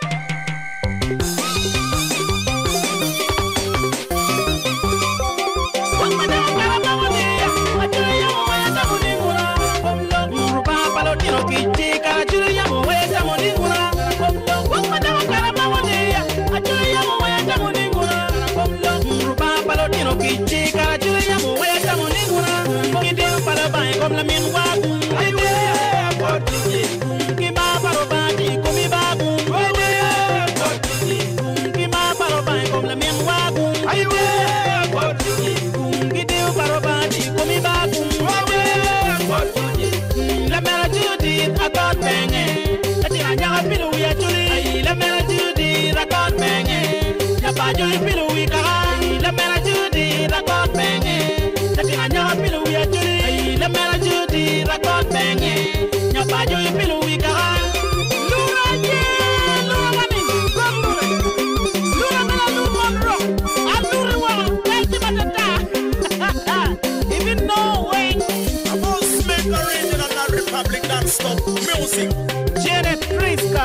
Music. Janet Priska,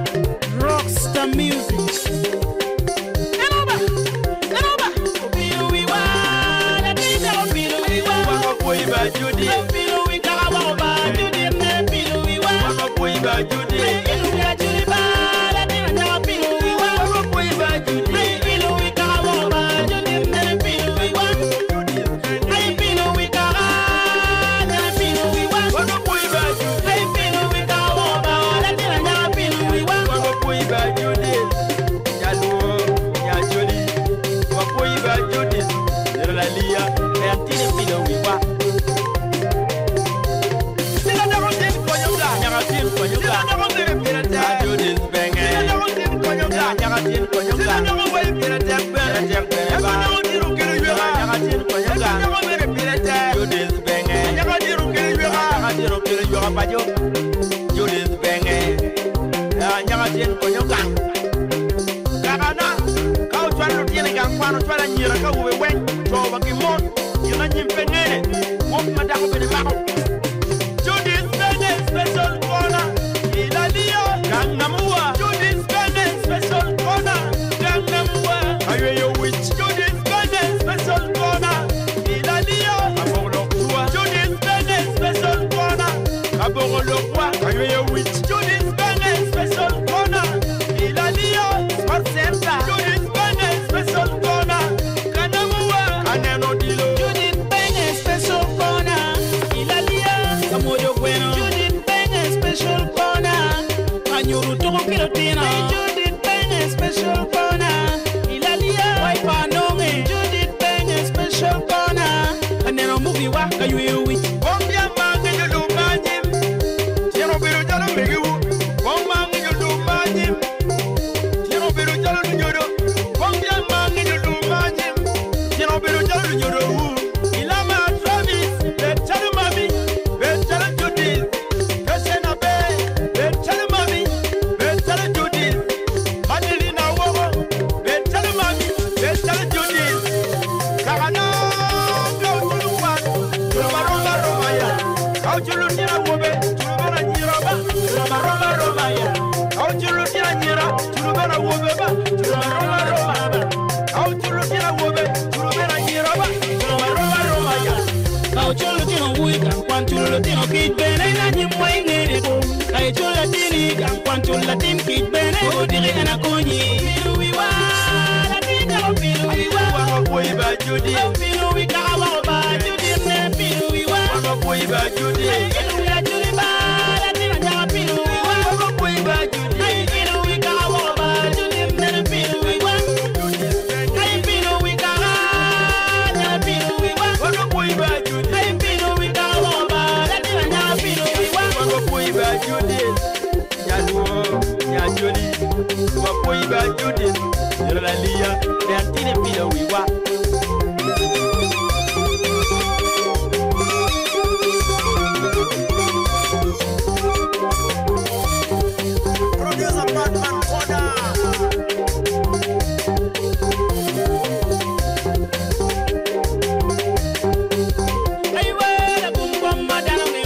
Rockstar Music.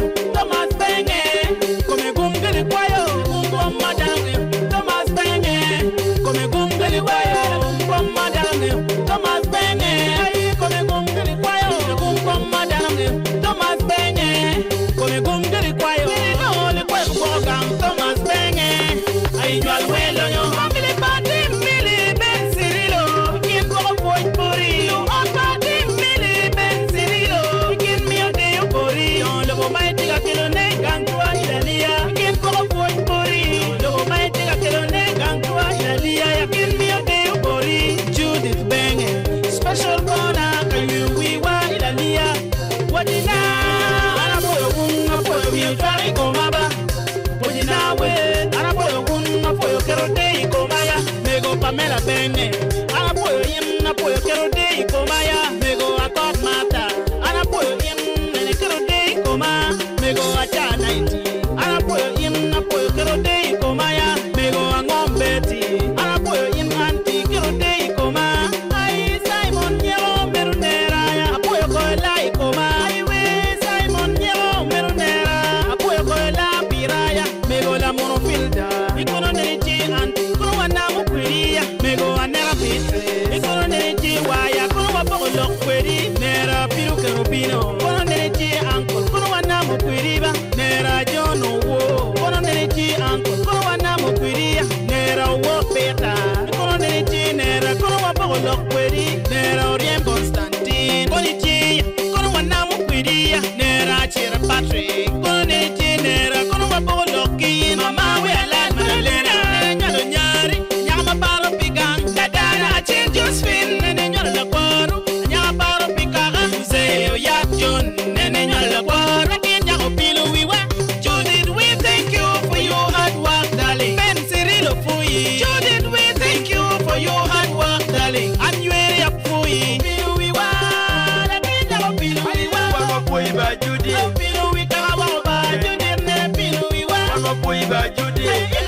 Thomas Benge, Pamela Bene. Anapoyo in, apoyo kero de ikomaya. Mego akot mata. Anapoyo in, nene kero de ikoma. Mego acha 90. Anapoyo in, apoyo kero de ikomaya. Mego angombeti. Anapoyo in, anti kero de ikoma. Ay Simon Yellow Merunera ya. Apoyo koela ikoma. Ay we Simon Yellow Merunera. Apoyo koela piraya. Mego la monofilda. Ikono nechi anti. Kono wanamu kuria. Mego anera pitre. Ikono nechi waya. Kono wapogo lokweri. Nera piru kerubino. Kono nechi uncle. Kono wanamu kuriba. Nera jono wo. Kono nechi uncle. Kono wanamu kuria. Nera wo peta. Kono nechi nera. Kono wapogo lokweri. Nera orien Constantine. Kono nechi. Kono wanamu kuria. Nera chira Patrick. Kono nechi nera. Kono wapogo lokki. Mama we alad malena. Nyalo nyari. Nyama baro pigang. Dadana chin Josephine. Nene nyalo la kwaro. Nyama baro pikaga. Museo ya John. Nene nyalo la kwaro. Rakin nyako pilu wiwa. Judith, we thank you for your hard work, darling. Ben Cirilo Fuyi. Judith, we thank you for your hard work, darling. And you area Fuyi. Pilu wiwa. Rakin nyako pilu wiwa. Wako kuiba Judy. Pilu wika waba. Judith ne pilu wiwa. Wako kuiba Judy.